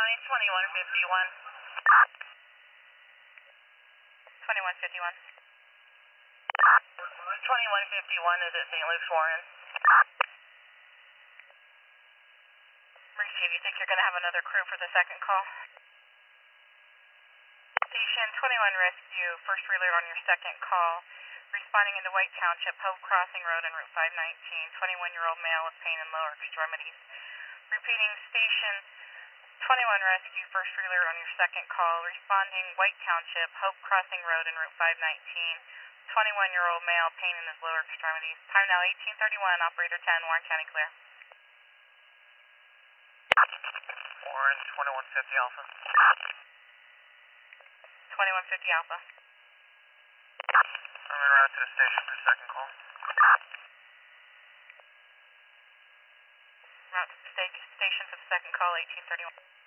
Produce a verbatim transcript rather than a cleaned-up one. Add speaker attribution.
Speaker 1: County, twenty-one fifty-one. twenty-one fifty-one. twenty-one fifty-one is at Saint Luke's Warren. Receive, you think you're going to have another crew for the second call? Station twenty-one Rescue, first relay on your second call. Responding into White Township, Hope Crossing Road and Route five nineteen. twenty-one-year-old male with pain in lower extremities. Repeating, Station twenty-one Rescue, first relay on your second call. Responding White Township, Hope Crossing Road and Route five nineteen. twenty-one-year-old male, pain in his lower extremities. Time now eighteen thirty-one, Operator ten, Warren County clear.
Speaker 2: Warren, twenty-one fifty Alpha.
Speaker 1: twenty-one fifty Alpha.
Speaker 2: I'm en route to the station for second call.
Speaker 1: Route to the sta- station for the second call, eighteen thirty-one.